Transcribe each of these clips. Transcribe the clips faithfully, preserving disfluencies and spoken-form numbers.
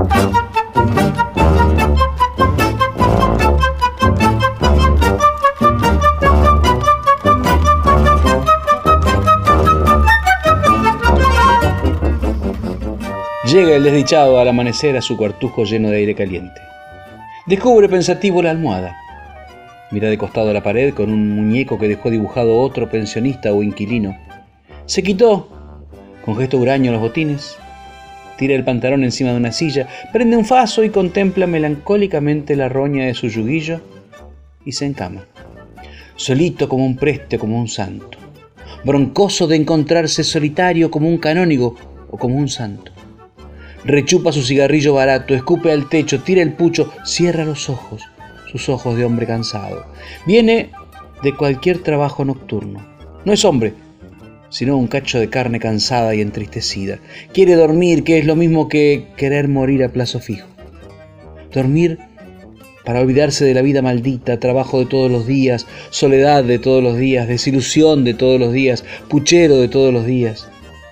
Llega el desdichado al amanecer a su cuartujo lleno de aire caliente. Descubre pensativo la almohada. Mira de costado a la pared con un muñeco que dejó dibujado otro pensionista o inquilino. Se quitó, con gesto huraño, los botines, tira el pantalón encima de una silla, prende un faso y contempla melancólicamente la roña de su yuguillo y se encama. Solito como un preste, como un santo. Broncoso de encontrarse solitario como un canónigo o como un santo. Rechupa su cigarrillo barato, escupe al techo, tira el pucho, cierra los ojos, sus ojos de hombre cansado. Viene de cualquier trabajo nocturno. No es hombre, sino un cacho de carne cansada y entristecida. Quiere dormir, que es lo mismo que querer morir a plazo fijo. Dormir para olvidarse de la vida maldita, trabajo de todos los días, soledad de todos los días, desilusión de todos los días, puchero de todos los días.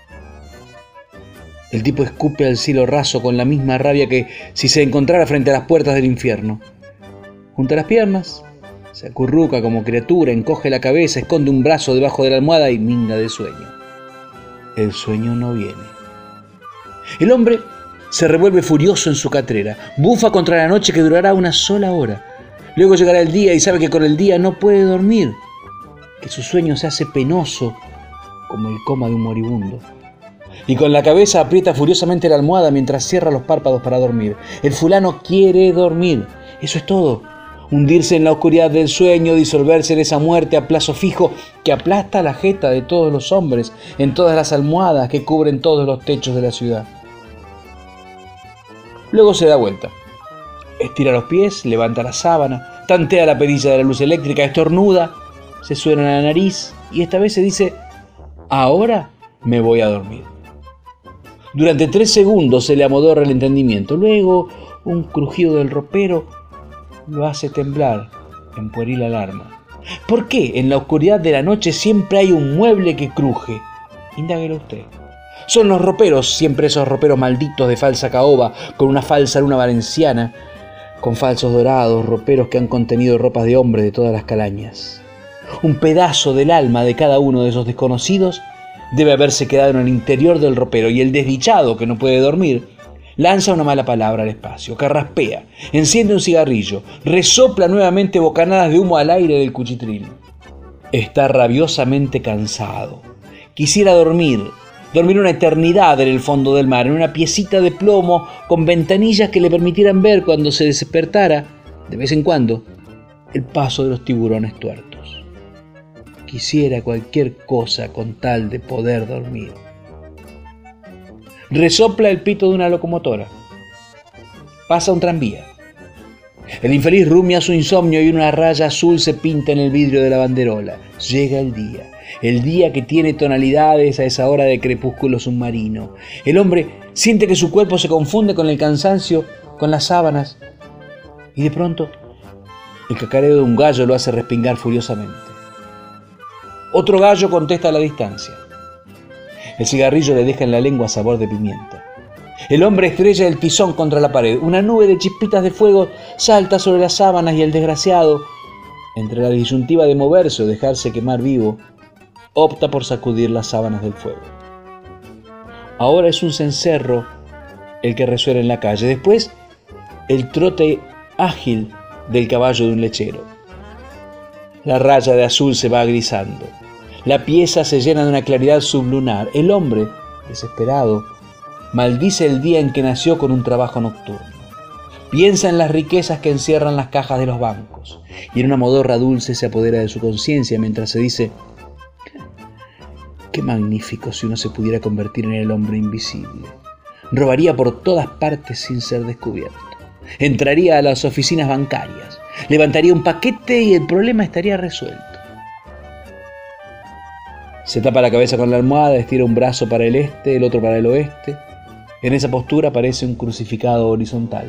El tipo escupe al cielo raso con la misma rabia que si se encontrara frente a las puertas del infierno. Junta las piernas, se acurruca como criatura, encoge la cabeza, esconde un brazo debajo de la almohada y minga de sueño. El sueño no viene. El hombre se revuelve furioso en su catrera, bufa contra la noche que durará una sola hora. Luego llegará el día y sabe que con el día no puede dormir, que su sueño se hace penoso como el coma de un moribundo. Y con la cabeza aprieta furiosamente la almohada mientras cierra los párpados para dormir. El fulano quiere dormir, eso es todo. Hundirse en la oscuridad del sueño, disolverse en esa muerte a plazo fijo que aplasta la jeta de todos los hombres en todas las almohadas que cubren todos los techos de la ciudad. Luego se da vuelta, estira los pies, levanta la sábana, tantea la perilla de la luz eléctrica, estornuda, se suena la nariz y esta vez se dice: ahora me voy a dormir. Durante tres segundos se le amodorra el entendimiento. Luego, un crujido del ropero lo hace temblar en pueril alarma. ¿Por qué en la oscuridad de la noche siempre hay un mueble que cruje? Indáguelo usted. Son los roperos, siempre esos roperos malditos de falsa caoba, con una falsa luna valenciana, con falsos dorados, roperos que han contenido ropas de hombre de todas las calañas. Un pedazo del alma de cada uno de esos desconocidos debe haberse quedado en el interior del ropero, y el desdichado que no puede dormir lanza una mala palabra al espacio, carraspea, enciende un cigarrillo, resopla nuevamente bocanadas de humo al aire del cuchitril. Está rabiosamente cansado. Quisiera dormir, dormir una eternidad en el fondo del mar, en una piecita de plomo con ventanillas que le permitieran ver cuando se despertara, de vez en cuando, el paso de los tiburones tuertos. Quisiera cualquier cosa con tal de poder dormir. Resopla el pito de una locomotora. Pasa un tranvía. El infeliz rumia su insomnio y una raya azul se pinta en el vidrio de la banderola. Llega el día. El día que tiene tonalidades a esa hora de crepúsculo submarino. El hombre siente que su cuerpo se confunde con el cansancio, con las sábanas. Y de pronto, el cacareo de un gallo lo hace respingar furiosamente. Otro gallo contesta a la distancia. El cigarrillo le deja en la lengua sabor de pimienta. El hombre estrella el tizón contra la pared. Una nube de chispitas de fuego salta sobre las sábanas y el desgraciado, entre la disyuntiva de moverse o dejarse quemar vivo, opta por sacudir las sábanas del fuego. Ahora es un cencerro el que resuena en la calle. Después, el trote ágil del caballo de un lechero. La raya de azul se va grisando. La pieza se llena de una claridad sublunar. El hombre, desesperado, maldice el día en que nació con un trabajo nocturno. Piensa en las riquezas que encierran las cajas de los bancos. Y en una modorra dulce se apodera de su conciencia mientras se dice: qué magnífico si uno se pudiera convertir en el hombre invisible. Robaría por todas partes sin ser descubierto. Entraría a las oficinas bancarias. Levantaría un paquete y el problema estaría resuelto. Se tapa la cabeza con la almohada, estira un brazo para el este, el otro para el oeste. En esa postura parece un crucificado horizontal.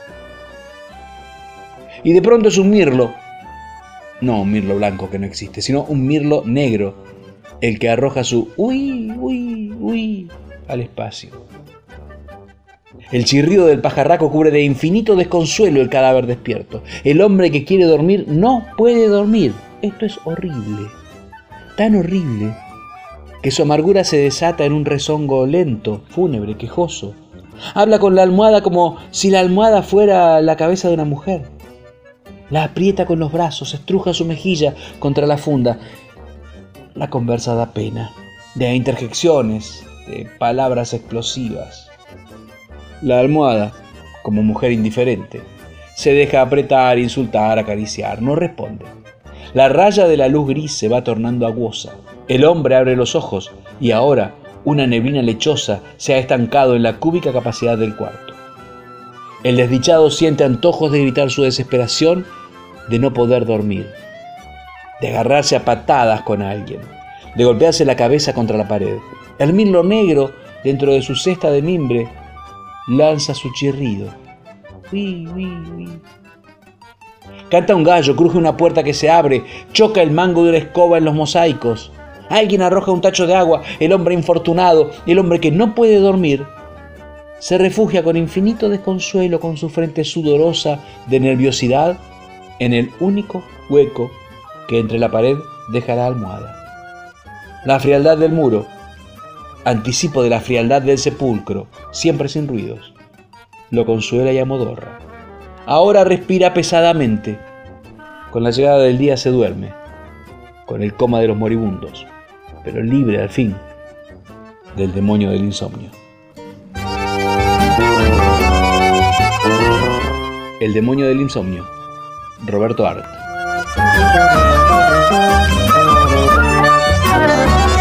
Y de pronto es un mirlo, no un mirlo blanco que no existe, sino un mirlo negro, el que arroja su uy, uy, uy al espacio. El chirrido del pajarraco cubre de infinito desconsuelo el cadáver despierto. El hombre que quiere dormir no puede dormir. Esto es horrible, tan horrible, que su amargura se desata en un rezongo lento, fúnebre, quejoso. Habla con la almohada como si la almohada fuera la cabeza de una mujer. La aprieta con los brazos, estruja su mejilla contra la funda. La conversa da pena, de interjecciones, de palabras explosivas. La almohada, como mujer indiferente, se deja apretar, insultar, acariciar, no responde. La raya de la luz gris se va tornando aguosa. El hombre abre los ojos y ahora una neblina lechosa se ha estancado en la cúbica capacidad del cuarto. El desdichado siente antojos de gritar su desesperación de no poder dormir, de agarrarse a patadas con alguien, de golpearse la cabeza contra la pared. El mirlo negro, dentro de su cesta de mimbre, lanza su chirrido. Uy, uy, uy. Canta un gallo, cruje una puerta que se abre, choca el mango de una escoba en los mosaicos. Alguien arroja un tacho de agua. El hombre infortunado, el hombre que no puede dormir, se refugia con infinito desconsuelo, con su frente sudorosa de nerviosidad, en el único hueco que entre la pared deja la almohada. La frialdad del muro, anticipo de la frialdad del sepulcro, siempre sin ruidos, lo consuela y amodorra. Ahora respira pesadamente. Con la llegada del día se duerme, con el coma de los moribundos, pero libre al fin del demonio del insomnio. El demonio del insomnio, Roberto Art.